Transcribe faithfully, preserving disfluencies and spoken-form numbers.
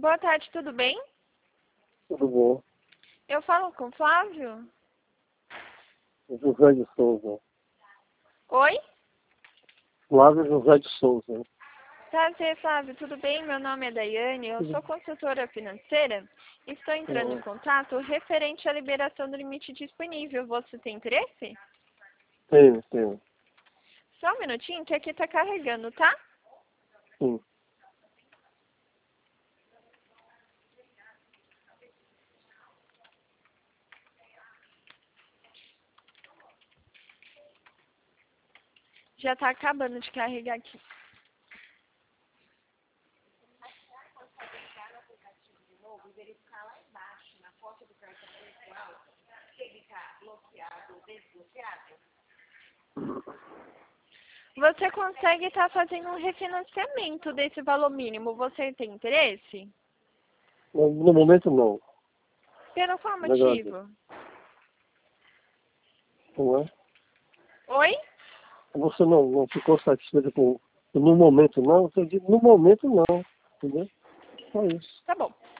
Boa tarde, tudo bem? Tudo bom. Eu falo com o Flávio? José de Souza. Oi? Flávio José de Souza. Prazer, Flávio, tudo bem? Meu nome é Daiane, eu sou consultora financeira. Estou entrando em contato referente à liberação do limite disponível. Você tem interesse? Tenho, tenho. Só um minutinho que aqui está carregando, tá? Sim. Já está acabando de carregar aqui. Você consegue estar fazendo um refinanciamento desse valor mínimo. Você tem interesse? No, no momento, não. Pelo qual Legal. motivo? Não é? Oi? Você não, não ficou satisfeito com... No momento, não. Você diz, no momento, não. Entendeu? Só isso. Tá bom.